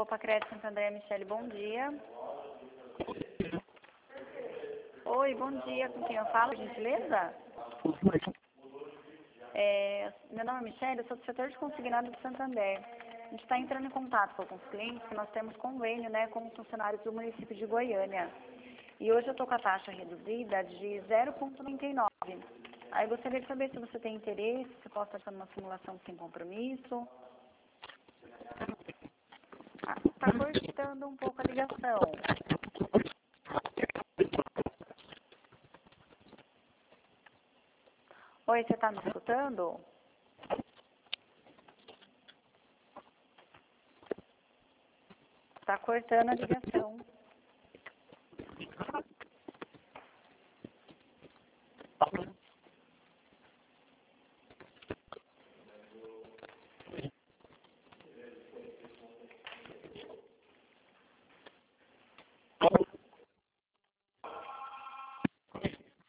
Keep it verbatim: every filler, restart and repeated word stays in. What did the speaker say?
Copa Crédito Santander, Michele, bom dia. Oi, bom dia, com quem eu falo, por gentileza? É, meu nome é Michele, eu sou do setor de consignado do Santander. A gente está entrando em contato com alguns clientes que nós temos convênio, né, com os funcionários do município de Goiânia. E hoje eu estou com a taxa reduzida de zero vírgula noventa e nove. Aí eu gostaria de saber se você tem interesse, se posso estar fazendo uma simulação sem compromisso. Está cortando um pouco a ligação. Oi, você está me escutando? Está cortando a ligação.